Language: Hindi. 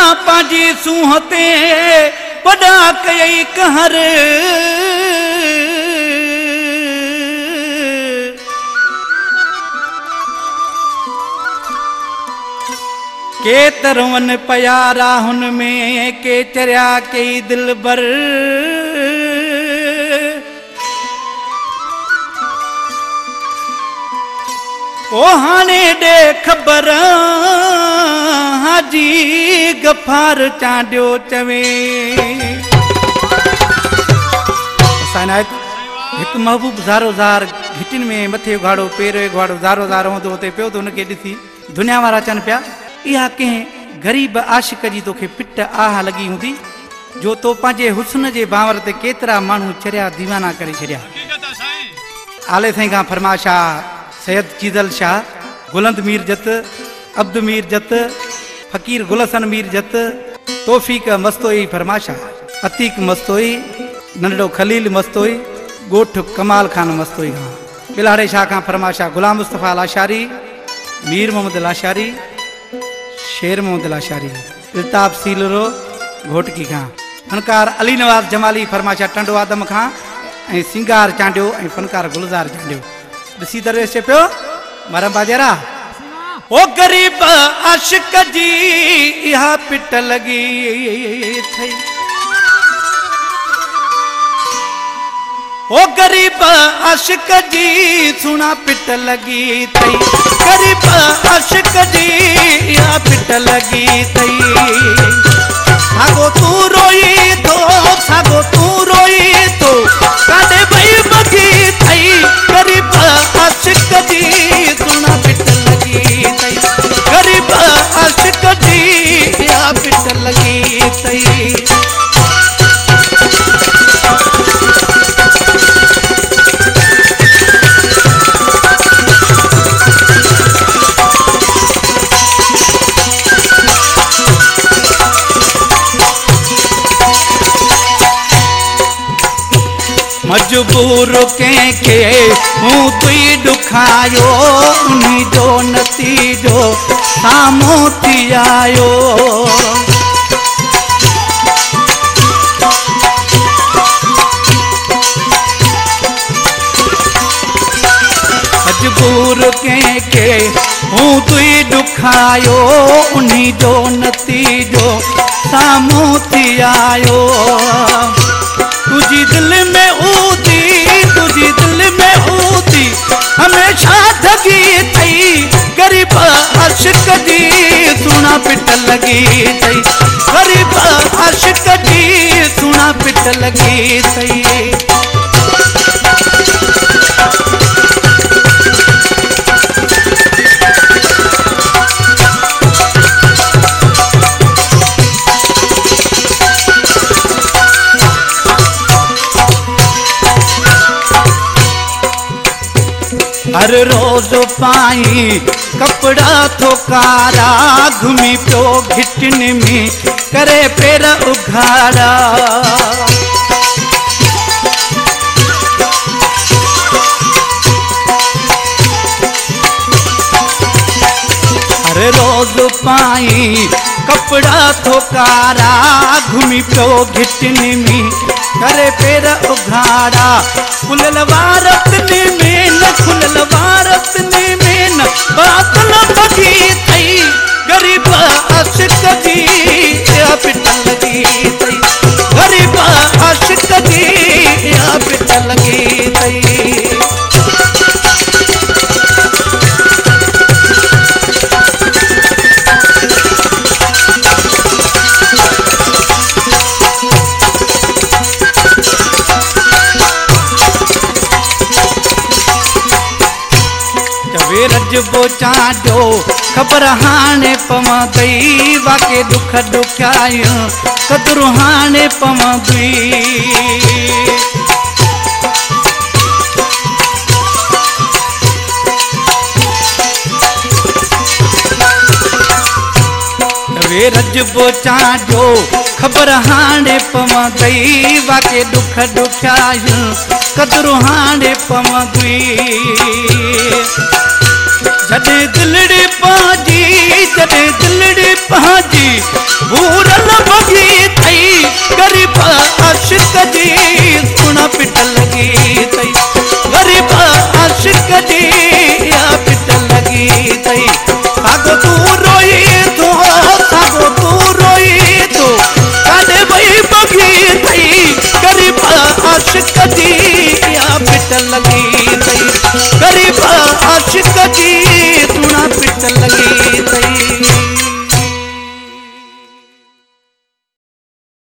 पाजी सूहते बड़ा कई कहर के तरवन प्यारा हुन में के चरिया कई दिल बर ओ हाने दे खबर हाजी गफार चांडियो चवे सानात एक महबूब ज़ारो ज़ार घिटिन में मथे उघाड़ो पेर उघाड़ो ज़ारो ज़ार होंदो होते पियो तो उनके ॾिसी दुनिया वारा चन पिया इहा कंहिं गरीब आशिक जी तोखे पिट आह लगी हूंदी जो तो पंहिंजे हुस्न जे बांवर ते केतिरा माण्हू चरिया दीवाना करे छॾिया। आले साईं खां फरमाशा सैयद चीज़ल शाह, बुलंद मीर जत, अब्दु मीर जत, फ़कीर गुलसन मीर जत, तौफ़ीक मस्तोई फरमाशा, अतीक मस्तोई, नंढड़ो खलील मस्तोई, गोठ कमाल खान मस्तोई खां, बिलाड़े शाह खां फरमाशा, गुलाम मुस्तफ़ा लाशारी, मीर मोहम्मद लाशारी, शेर मोहम्मद लाशारी, इल्ताफ़ सीलरो घोटकी खां, फनकार अली नवाज़ जमाली फरमाशा टंडो आदम खां ऐं सिंगार चांडियो ऐं फनकार गुलज़ार चांडियो। ॾिसी दरवेश चए पियो मारा बाजारा ओ गरीब आशिक जी इहा पिट लगी थई ओ गरीब आशिक जी सुना पिट लगी थई गरीब आशिक जी इहा पिट लगी थई सागो तू रोई तो सागो तू रोई तो काडे भई मगी थई गरीब आशिक जी सुना पिट लगी थई गरीब आशिक जी या पिट लगी थई। मजबूर के हूँ तुई दुखायो उन्हीं जो नतीजो सामो थी आयो मजबूर के हूँ तुई दुखायो उन्हीं जो नतीजो सामो थी आयो तुझी दिल में ऊती तुझी दिल में ऊती हमेशा ठगी थई गरीब आशिक जी सुना पिट लगी थई गरीब आशिक जी सुना पिट लगी थई। हर रोज पाई कपड़ा थोकारा घूमी पियो घिटिन में करे पेर उघाड़ा हर रोज पाई कपड़ा थोकारा घूमी पियो घिटिन में करे पेर उघाड़ा खुलल वारतनी में न खुलल वारतनी में न बातल बगी थई गरीब आशिक जी या पिट लगी थई गरीब आशिक जी या पिट लगी थई। रजबो चांडो खबर हाने पवंदई वाके दुख दुखायूं कदर हाने पवंदी वे रजबो चांडो खबर हाने पवंदई वाके दुख दुखायूं कदर हाने पवंदी जॾहिं दिलड़ी पंहिंजी भूर पिटल